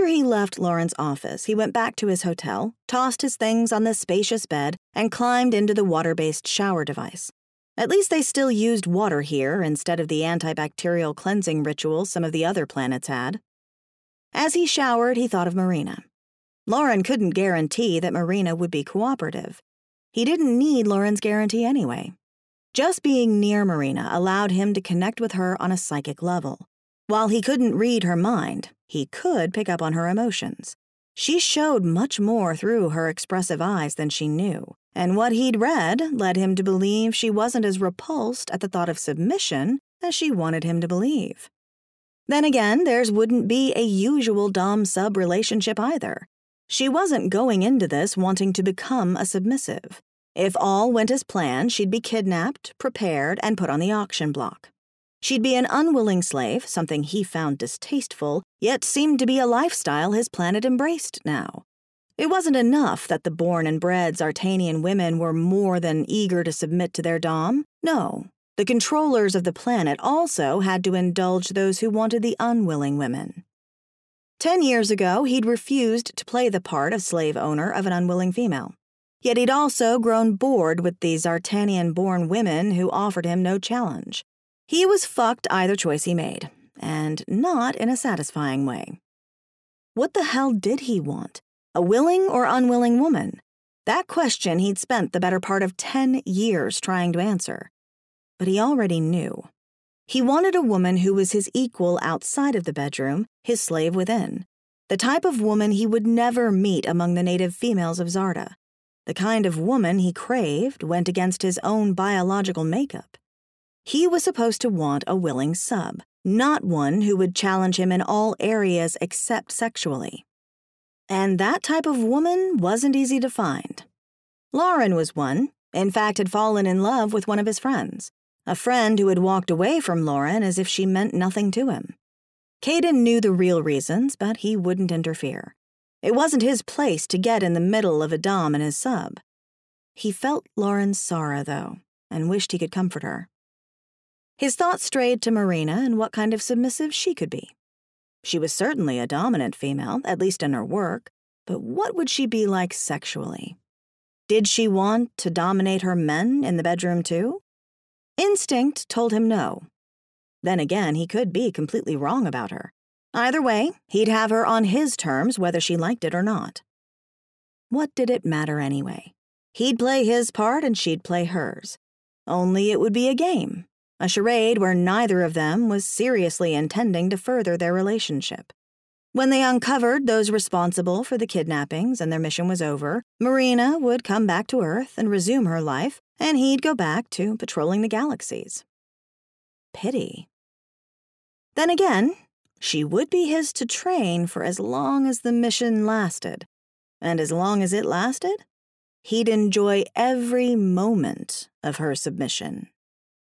After he left Lauren's office, he went back to his hotel, tossed his things on the spacious bed, and climbed into the water-based shower device. At least they still used water here instead of the antibacterial cleansing rituals some of the other planets had. As he showered, he thought of Marina. Lauren couldn't guarantee that Marina would be cooperative. He didn't need Lauren's guarantee anyway. Just being near Marina allowed him to connect with her on a psychic level. While he couldn't read her mind, he could pick up on her emotions. She showed much more through her expressive eyes than she knew, and what he'd read led him to believe she wasn't as repulsed at the thought of submission as she wanted him to believe. Then again, theirs wouldn't be a usual dom-sub relationship either. She wasn't going into this wanting to become a submissive. If all went as planned, she'd be kidnapped, prepared, and put on the auction block. She'd be an unwilling slave, something he found distasteful, yet seemed to be a lifestyle his planet embraced now. It wasn't enough that the born and bred Zartanian women were more than eager to submit to their dom. No, the controllers of the planet also had to indulge those who wanted the unwilling women. 10 years ago, he'd refused to play the part of slave owner of an unwilling female. Yet he'd also grown bored with the Zartanian-born women who offered him no challenge. He was fucked either choice he made, and not in a satisfying way. What the hell did he want? A willing or unwilling woman? That question he'd spent the better part of 10 years trying to answer. But he already knew. He wanted a woman who was his equal outside of the bedroom, his slave within. The type of woman he would never meet among the native females of Zarda. The kind of woman he craved went against his own biological makeup. He was supposed to want a willing sub, not one who would challenge him in all areas except sexually. And that type of woman wasn't easy to find. Lauren was one, in fact had fallen in love with one of his friends, a friend who had walked away from Lauren as if she meant nothing to him. Caden knew the real reasons, but he wouldn't interfere. It wasn't his place to get in the middle of a dom and his sub. He felt Lauren's sorrow, though, and wished he could comfort her. His thoughts strayed to Marina and what kind of submissive she could be. She was certainly a dominant female, at least in her work, but what would she be like sexually? Did she want to dominate her men in the bedroom too? Instinct told him no. Then again, he could be completely wrong about her. Either way, he'd have her on his terms whether she liked it or not. What did it matter anyway? He'd play his part and she'd play hers. Only it would be a game. A charade where neither of them was seriously intending to further their relationship. When they uncovered those responsible for the kidnappings and their mission was over, Marina would come back to Earth and resume her life, and he'd go back to patrolling the galaxies. Pity. Then again, she would be his to train for as long as the mission lasted. And as long as it lasted, he'd enjoy every moment of her submission.